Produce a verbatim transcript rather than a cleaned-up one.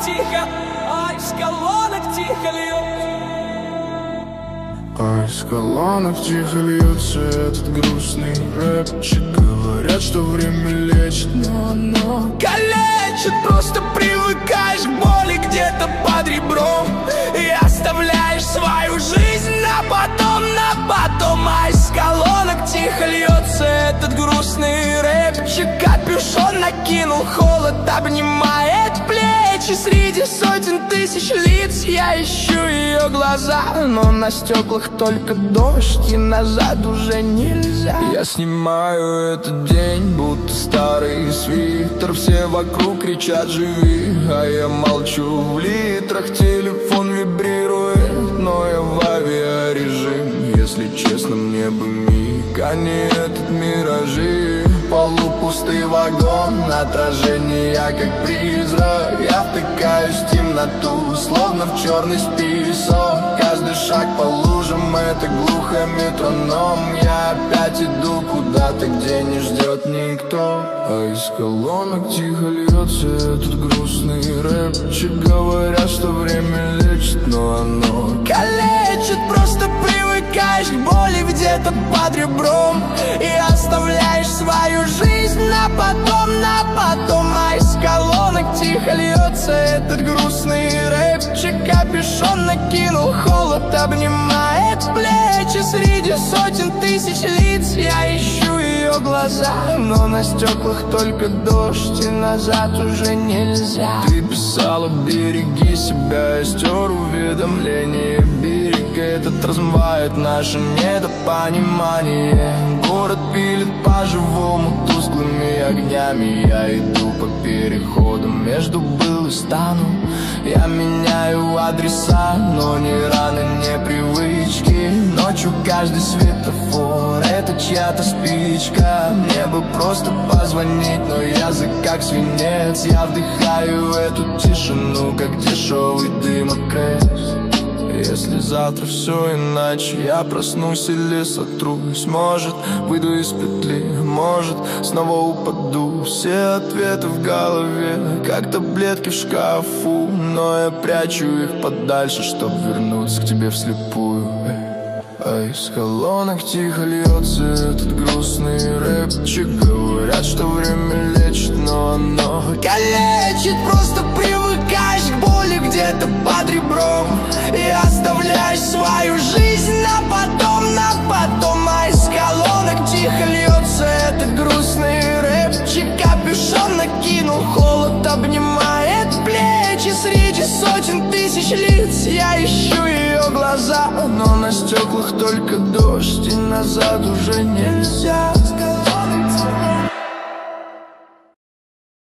тихо, а из колонок тихо льется. А из колонок тихо льется этот грустный рэпчик. Говорят, что время лечит, но оно калечит. Просто привыкаешь к боли где-то под ребром и оставляешь свою жизнь на потом, на потом. А из колонок тихо льется этот грустный рэпчик. Капюшон накинул, холод обнимает плечи. Среди сотен тысяч лиц я ищу ее глаза, но на стеклах только дождь, и назад уже нельзя. Я снимаю этот день, будто старый свитер. Все вокруг кричат «живи», а я молчу в литрах. Телефон вибрирует, но я в авиарежим. Если честно, мне бы миг, а не этот миражи. Полупустый вагон, отражение я как призрак. Я втыкаюсь в темноту, словно в черный список. Каждый шаг по лужам — это глухо метроном. Я опять иду куда-то, где не ждет никто. А из колонок тихо льется этот грустный рэпчик. Говорят, что время лечит, но оно калечит. Просто привыкаешь к боли где-то под ребром и оставляешь свою жизнь на потом, на потом. А из колонок тихо льется этот грустный рэпчик. Капюшон накинул, холод обнимает плечи. Среди сотен тысяч лиц я ищу ее глаза, но на стеклах только дождь, и назад уже нельзя. Ты писала «береги себя», я стер уведомление. Берег этот размывает наше недопонимание. Город пилит по-живому тусклыми огнями. Я иду по переходам между был и стану. Я меняю адреса, но ни раны, ни привычки. Ночью каждый светофор — это чья-то спичка. Мне бы просто позвонить, но язык как свинец. Я вдыхаю эту тишину, как дешевый дым от крест. Если завтра все иначе, я проснусь или сотрусь. Может, выйду из петли, может, снова упаду. Все ответы в голове, как таблетки в шкафу, но я прячу их подальше, чтоб вернуться к тебе вслепую. А из колонок тихо льется этот грустный рэпчик. Говорят, что время лечит, но оно калечит. Просто привыкаешь к боли где-то под ребром и оставляешь свою жизнь на потом, на потом. А из колонок тихо льется этот грустный рэпчик. Капюшон накинул, холод обнимает плечи. Среди сотен тысяч лиц я ищу ее глаза, но на стеклах только дождь, и назад уже нельзя.